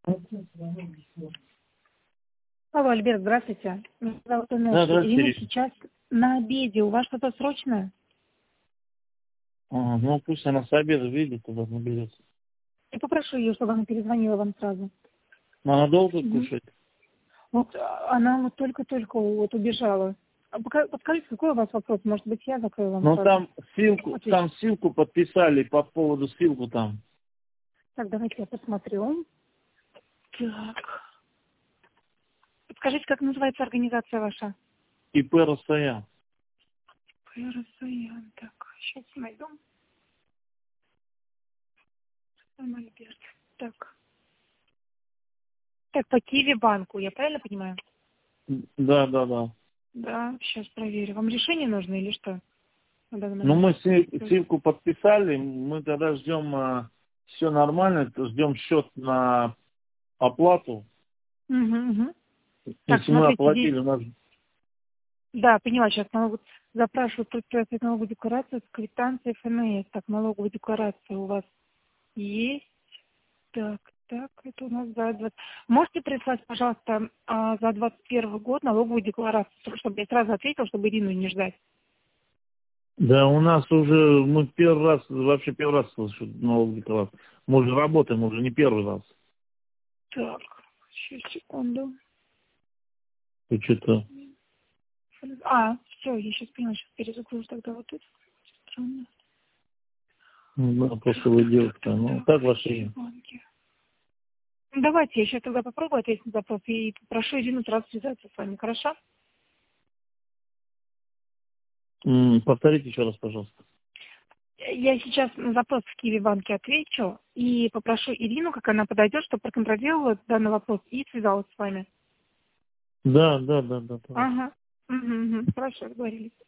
Алло, Альберт, здравствуйте. Меня зовут Да, Инесса. здравствуйте, Ирина Ирина. сейчас на обеде. У вас что-то срочное? Ну, пусть она с обеда выйдет, туда наберется. Я попрошу ее, чтобы она перезвонила вам сразу. Но она долго Мгм. кушает? Вот она вот только-только вот убежала. Подскажите, какой у вас вопрос? Может быть, я закрою вам Ну, сразу? Отвечу. там ссылку подписали по поводу ссылку там. Так, давайте я посмотрю. Так. Подскажите, как называется организация ваша? ИП Росаян. ПРСАЯН. Так, сейчас найду. Там Альберт. Так. Так, по Киви банку, я правильно понимаю? Да, да, да. Да, сейчас проверю. Вам решение нужно или что на данный Ну, момент? мы ссылку подписали, мы тогда ждем, все нормально, ждем счет на оплату. Угу, угу. Так, Если мы смотрите, здесь, оплатили, у нас... да, поняла, сейчас запрашивают предприятие налоговую декларацию с квитанцией ФНС. Так, налоговая декларация у вас есть. Так, так, это у нас за 20. Можете прислать, пожалуйста, за 21 год налоговую декларацию, чтобы я сразу ответила, чтобы Ирину не ждать. Да, у нас уже, мы вообще первый раз слышу налоговую декларацию. Мы уже работаем, уже не первый раз. Так, сейчас, секунду. И что-то... Все, я сейчас поняла, сейчас перезагружу тогда вот это. Странно. Ну, да, просто вы Так, так, девушка. так, Ну, так, как ваше все имя? банки. Давайте я сейчас тогда попробую ответить на запрос и попрошу Ирину сразу связаться с вами, хорошо? Повторите еще раз, пожалуйста. Я сейчас на запрос в Киви банке отвечу и попрошу Ирину, как она подойдет, чтобы проконтролировала данный вопрос и связалась с вами. Да, да, да, да, пожалуйста. Ага. Угу, угу. Хорошо, договорились.